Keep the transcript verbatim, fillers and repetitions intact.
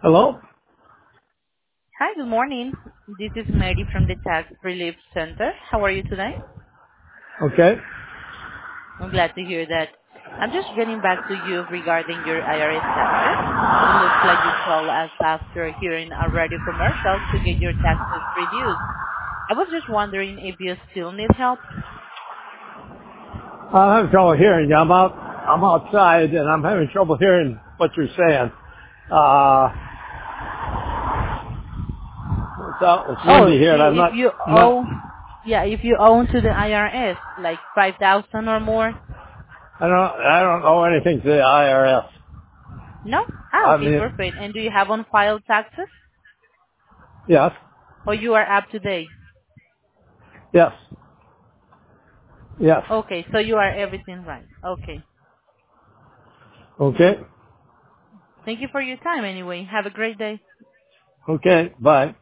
Hello? Hi, good morning. This is Mary from the Tax Relief Center. How are you today? Okay. I'm glad to hear that. I'm just getting back to you regarding your I R S taxes. It looks like you called us after hearing a radio commercial to get your taxes reduced. I was just wondering if you still need help. I'm having trouble hearing you. I'm out, I'm outside and I'm having trouble hearing what you're saying. Uh, it's out, it's Oh, windy here and I'm i- if not, you not, owe, yeah, if you owe to the I R S, like five thousand or more. I don't, I don't owe anything to the I R S. No? Ah, I okay, mean, perfect. And do you have on file taxes? yes, Or you are up to date? yes, yes. Okay, so you are everything right. Okay. Okay. Thank you for your time anyway. Have a great day. Okay. Bye.